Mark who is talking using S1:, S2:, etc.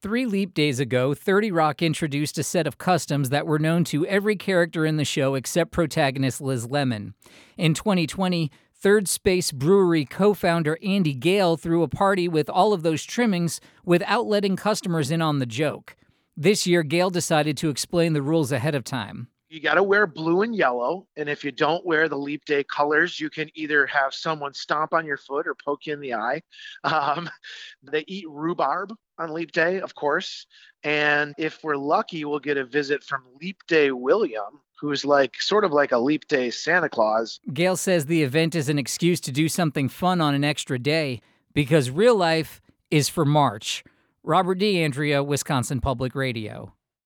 S1: 3 Leap Days ago, 30 Rock introduced a set of customs that were known to every character in the show except protagonist Liz Lemon. In 2020, Third Space Brewery co-founder Andy Gale threw a party with all of those trimmings without letting customers in on the joke. This year, Gale decided to explain the rules ahead of time.
S2: You got to wear blue and yellow. And if you don't wear the Leap Day colors, you can either have someone stomp on your foot or poke you in the eye. They eat rhubarb on Leap Day, of course. And if we're lucky, we'll get a visit from Leap Day William, who's sort of like a Leap Day Santa Claus.
S1: Gale says the event is an excuse to do something fun on an extra day because real life is for March. Robert D'Andrea, Wisconsin Public Radio.